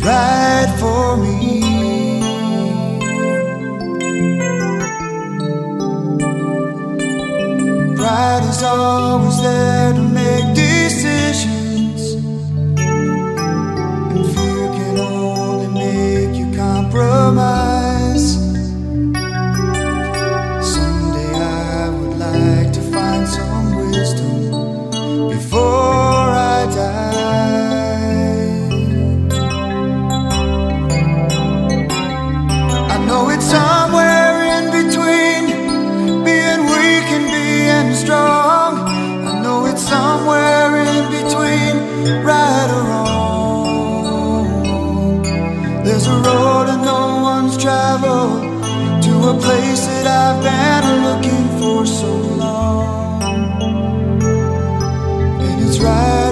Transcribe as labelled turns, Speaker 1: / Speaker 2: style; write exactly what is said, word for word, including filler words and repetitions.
Speaker 1: right for me. Pride is always there to make decisions, and fear can only make you compromise. Someday I would like to find some wisdom before I die. I know it's somewhere in between being weak and being strong. I know it's somewhere in between right or wrong. There's a road that no one's traveled to a place that I've been looking for so long, and it's right